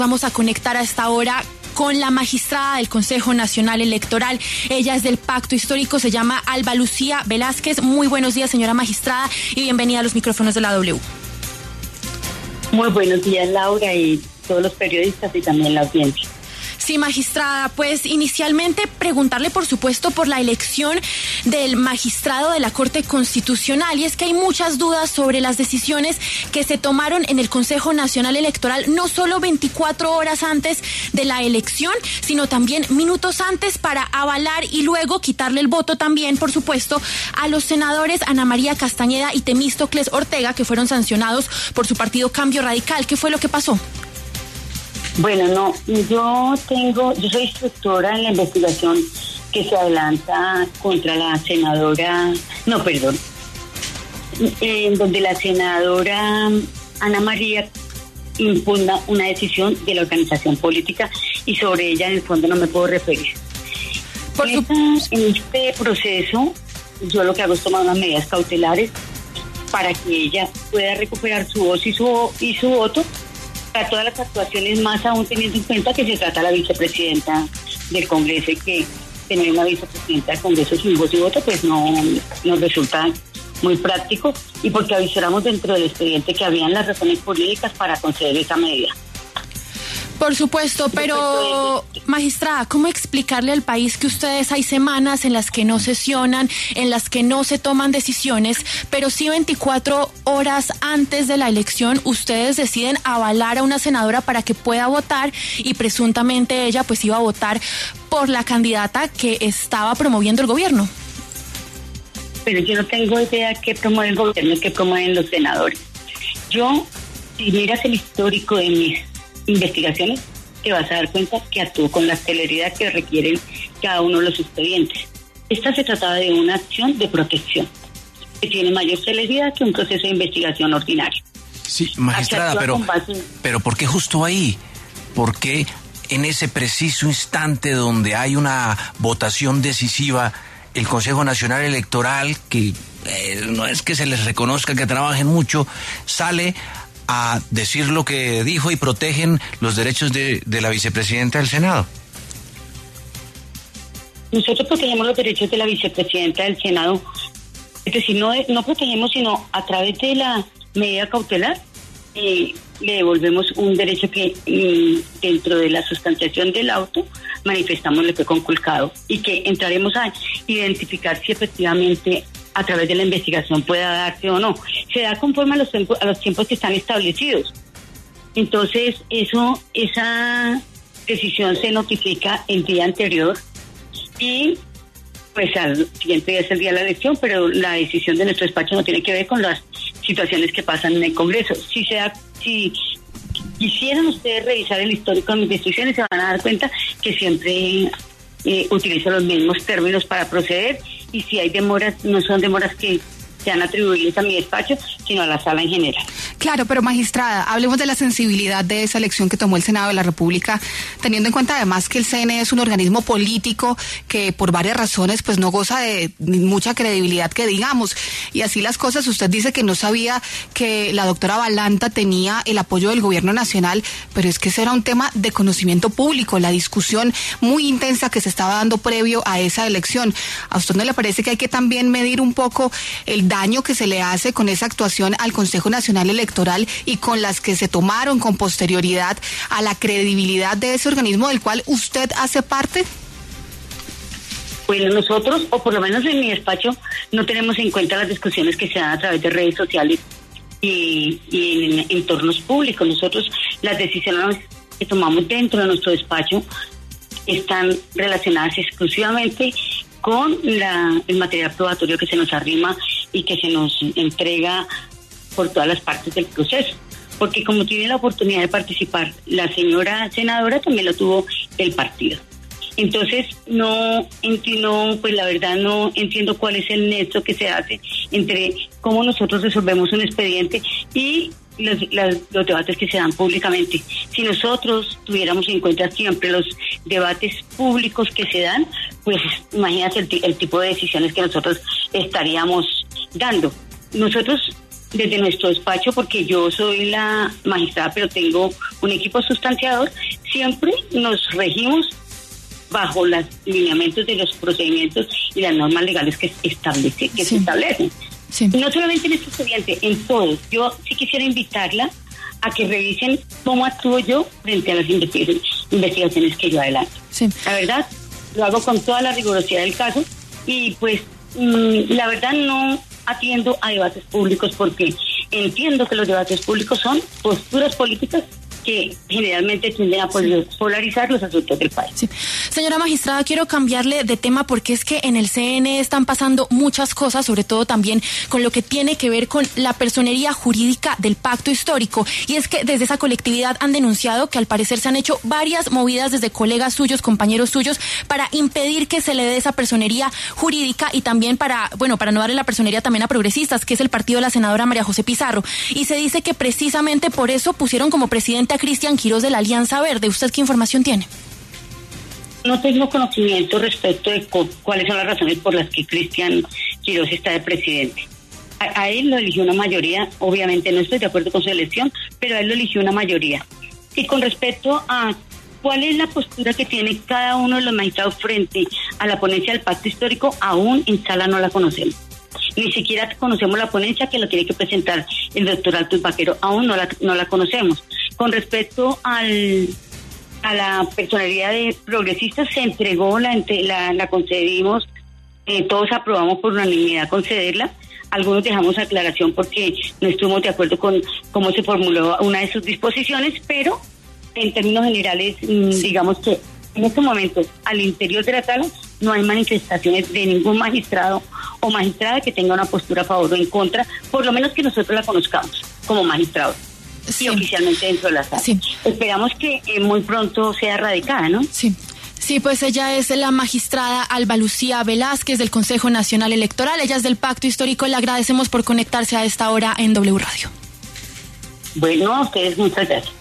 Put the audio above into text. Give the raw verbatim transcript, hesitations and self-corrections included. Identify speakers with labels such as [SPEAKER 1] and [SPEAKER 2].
[SPEAKER 1] Vamos a conectar a esta hora con la magistrada del Consejo Nacional Electoral. Ella es del Pacto Histórico, se llama Alba Lucía Velázquez. Muy buenos días, señora magistrada, y bienvenida a los micrófonos de la W.
[SPEAKER 2] Muy buenos días, Laura, y todos los periodistas y también la audiencia.
[SPEAKER 1] Sí, magistrada, pues inicialmente preguntarle, por supuesto, por la elección del magistrado de la Corte Constitucional, y es que hay muchas dudas sobre las decisiones que se tomaron en el Consejo Nacional Electoral, no solo veinticuatro horas antes de la elección, sino también minutos antes, para avalar y luego quitarle el voto también, por supuesto, a los senadores Ana María Castañeda y Temístocles Ortega, que fueron sancionados por su partido Cambio Radical. ¿Qué fue lo que pasó?
[SPEAKER 2] Bueno, no, yo tengo, yo soy instructora en la investigación que se adelanta contra la senadora, no, perdón, en donde la senadora Ana María impugna una decisión de la organización política y sobre ella en el fondo no me puedo referir. Por Esta, en este proceso yo lo que hago es tomar unas medidas cautelares para que ella pueda recuperar su voz y su, y su voto para todas las actuaciones, más aún teniendo en cuenta que se trata de la vicepresidenta del Congreso y que tener una vicepresidenta del Congreso sin voz y voto pues no nos resulta muy práctico, y porque avisáramos dentro del expediente que habían las razones jurídicas para conceder esa medida.
[SPEAKER 1] Por supuesto, pero magistrada, ¿cómo explicarle al país que ustedes hay semanas en las que no sesionan, en las que no se toman decisiones, pero sí veinticuatro horas antes de la elección ustedes deciden avalar a una senadora para que pueda votar, y presuntamente ella pues iba a votar por la candidata que estaba promoviendo el gobierno?
[SPEAKER 2] Pero yo no tengo idea qué promueve el gobierno y qué promueven los senadores. Yo, si miras el histórico de mis investigaciones, te vas a dar cuenta que actuó con la celeridad que requieren cada uno de los expedientes. Esta se trataba de una acción de protección que tiene mayor celeridad que un proceso de investigación ordinario.
[SPEAKER 3] Sí, magistrada, pero, pero ¿por qué justo ahí? ¿Por qué en ese preciso instante donde hay una votación decisiva, el Consejo Nacional Electoral, que eh, no es que se les reconozca que trabajen mucho, sale a decir lo que dijo y protegen los derechos de, de la vicepresidenta del Senado?
[SPEAKER 2] Nosotros protegemos los derechos de la vicepresidenta del Senado, es decir, no, no protegemos sino a través de la medida cautelar, eh, le devolvemos un derecho que eh, dentro de la sustanciación del auto manifestamos le fue conculcado, y que entraremos a identificar si efectivamente a través de la investigación pueda darse o no. Se da conforme a los tiempos, a los tiempos que están establecidos. Entonces, eso, esa decisión se notifica el día anterior y pues al siguiente día es el día de la elección, pero la decisión de nuestro despacho no tiene que ver con las situaciones que pasan en el Congreso. Si se da, si quisieran ustedes revisar el histórico de mis decisiones, se van a dar cuenta que siempre eh, utilizo los mismos términos para proceder, y si hay demoras, no son demoras que sean atribuibles a mi despacho, sino a la sala en general.
[SPEAKER 4] Claro, pero magistrada, hablemos de la sensibilidad de esa elección que tomó el Senado de la República, teniendo en cuenta además que el C N E es un organismo político que por varias razones pues no goza de mucha credibilidad que digamos, y así las cosas. Usted dice que no sabía que la doctora Balanta tenía el apoyo del gobierno nacional, pero es que ese era un tema de conocimiento público, la discusión muy intensa que se estaba dando previo a esa elección. ¿A usted no le parece que hay que también medir un poco el daño que se le hace con esa actuación al Consejo Nacional Electoral y con las que se tomaron con posterioridad a la credibilidad de ese organismo del cual usted hace parte?
[SPEAKER 2] Bueno, nosotros, o por lo menos en mi despacho, no tenemos en cuenta las discusiones que se dan a través de redes sociales y, y en, en entornos públicos. Nosotros, las decisiones que tomamos dentro de nuestro despacho están relacionadas exclusivamente con la, el material probatorio que se nos arrima y que se nos entrega por todas las partes del proceso. Porque como tiene la oportunidad de participar la señora senadora, también lo tuvo el partido. Entonces, no entiendo, pues la verdad no entiendo cuál es el nexo que se hace entre cómo nosotros resolvemos un expediente y los, los, los debates que se dan públicamente. Si nosotros tuviéramos en cuenta siempre los debates públicos que se dan, pues imagínate el, el tipo de decisiones que nosotros estaríamos dando. Nosotros desde nuestro despacho, porque yo soy la magistrada, pero tengo un equipo sustanciador, siempre nos regimos bajo los lineamientos de los procedimientos y las normas legales que, establece, que sí. se establecen. Sí. No solamente en este expediente, en todos. Yo sí quisiera invitarla a que revisen cómo actúo yo frente a las investigaciones, investigaciones que yo adelanto. Sí. La verdad, lo hago con toda la rigurosidad del caso y pues mmm, la verdad no atiendo a debates públicos porque entiendo que los debates públicos son posturas políticas que generalmente tienden a polarizar los asuntos del país.
[SPEAKER 1] Sí. Señora magistrada, quiero cambiarle de tema porque es que en el C N E están pasando muchas cosas, sobre todo también con lo que tiene que ver con la personería jurídica del pacto histórico. Y es que desde esa colectividad han denunciado que al parecer se han hecho varias movidas desde colegas suyos, compañeros suyos, para impedir que se le dé esa personería jurídica y también para, bueno, para no darle la personería también a progresistas, que es el partido de la senadora María José Pizarro. Y se dice que precisamente por eso pusieron como presidente a Cristian Quirós de la Alianza Verde. ¿Usted qué información tiene?
[SPEAKER 2] No tengo conocimiento respecto de cu- cuáles son las razones por las que Cristian Quirós está de presidente. A, a él lo eligió una mayoría, obviamente no estoy de acuerdo con su elección, pero a él lo eligió una mayoría. Y con respecto a cuál es la postura que tiene cada uno de los magistrados frente a la ponencia del pacto histórico, aún en sala no la conocemos. Ni siquiera conocemos la ponencia que la tiene que presentar el doctor Altus Vaquero, aún no la, no la conocemos. Con respecto al a la personalidad de progresistas, se entregó, la, la, la concedimos, eh, todos aprobamos por unanimidad concederla, algunos dejamos aclaración porque no estuvimos de acuerdo con cómo se formuló una de sus disposiciones, pero en términos generales, mmm, sí. digamos que en estos momentos, al interior de la sala, no hay manifestaciones de ningún magistrado o magistrada que tenga una postura a favor o en contra, por lo menos que nosotros la conozcamos como magistrados. Sí. Y oficialmente dentro de la sala. Sí. Esperamos que eh, muy pronto sea radicada, ¿no?
[SPEAKER 1] Sí. Sí, pues ella es la magistrada Alba Lucía Velázquez del Consejo Nacional Electoral. Ella es del Pacto Histórico. Le agradecemos por conectarse a esta hora en W Radio.
[SPEAKER 2] Bueno, a ustedes muchas gracias.